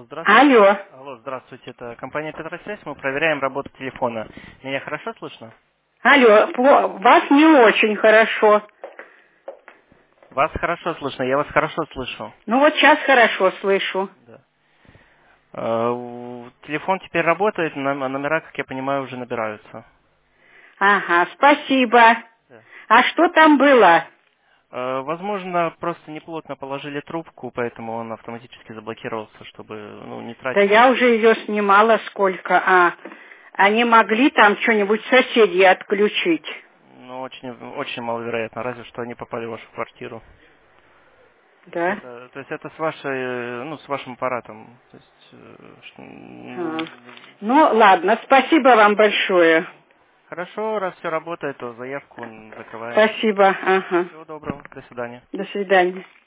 здравствуйте. Алло. Алло, здравствуйте. Это компания Петросвязь. Мы проверяем работу телефона. Меня хорошо слышно? Алло, вас не очень хорошо. Вас хорошо слышно. Я вас хорошо слышу. Ну вот сейчас хорошо слышу. Да. Телефон теперь работает, номера, как я понимаю, уже набираются. Ага, спасибо. Да. А что там было? Возможно, просто неплотно положили трубку, поэтому он автоматически заблокировался, чтобы не Да тратить. я уже ее снимала сколько. Они могли там что-нибудь соседей отключить? Ну, очень, очень маловероятно, разве что они попали в вашу квартиру. Да? То есть это с вашей, с вашим аппаратом. То есть, А. Ну, ладно, спасибо вам большое. хорошо, раз все работает, то заявку закрываем. Спасибо, ага. Всего доброго, до свидания. До свидания.